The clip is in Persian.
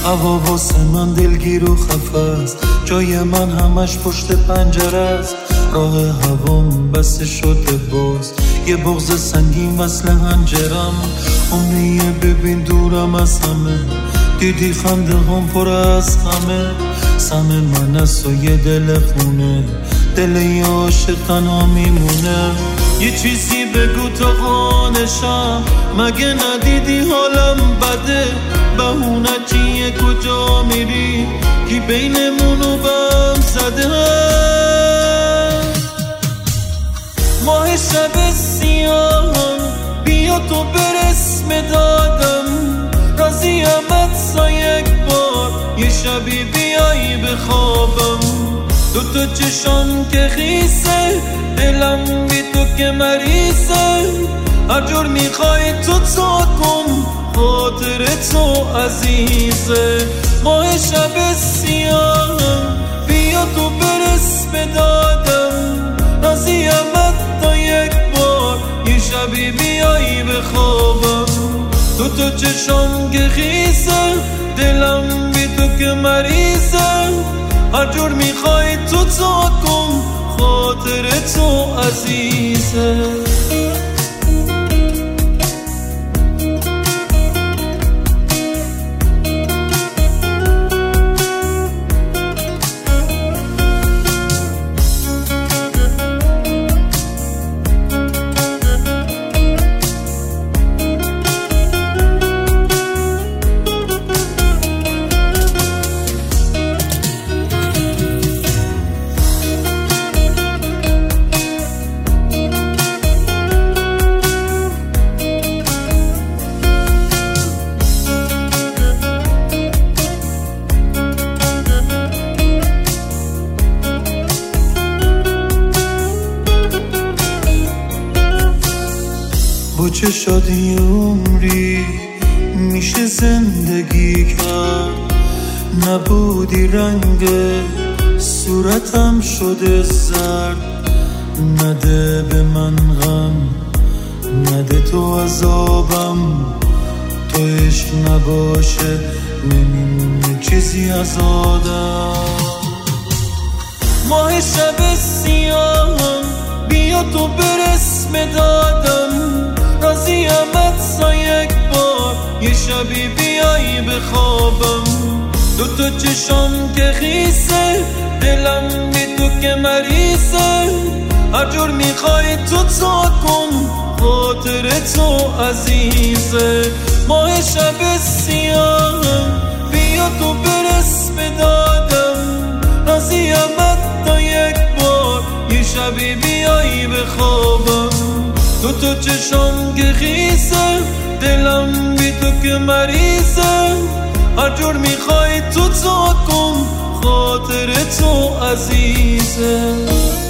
هوا واسه من دلگیر و خفه است، جای من همش پشت پنجره است. راه هوام بسته شده باز، یه بغض سنگین وصل هنجرم. عمریه ببین دورم از همه، دیدی خنده هم پر از همه. سم من است و یه دل خونه، دل یه عاشق تنها میمونه. یه چیزی بگو تا قانشم، مگه ندیدی حالم بده؟ بهونه چیه کجا میری؟ کی بینمونو بهم زده؟ ماه شب سیاهم، بیا تو برس مدادم. راضیم تا یک بار یه شبی بیایی بخوابم. دوتا چشم که خیسه، دلم بی تو که مریضه. هر جور میخوای تو کن، خاطر تو عزیزه. ماه شب سیاهم، بیا تو برس بدادم. راضیم تا یک بار یه شبی بیایی بخوابم. دوتا چشم که خیسه، دلم بی تو که مریضه. هر جور میخوای تو کن، خاطر تو عزیزه. با چه شادی عمری میشه زندگی کرد. نبودی رنگ صورتم شده زرد. نده به من غم، نده تو عذابم. تو عشق نباشه نمیمونه چیزی از آدم. ماه شب سیاهم، بیا تو برس مدادم. راضیم تا یک بار یه شبی بیایی بخوابم. دوتا چشم که خیسه، دلم بی تو که مریضه. هر جور میخوای تو کن، خاطر تو عزیزه. ماه شب سیاهم، بیا تو برس بدادم. راضیم تا یک بار یه شبی بیایی بخوابم. دوتا چشم که خیسه، دلم بی تو که مریضه. هر جور میخوای تو کن، خاطر تو عزیزه.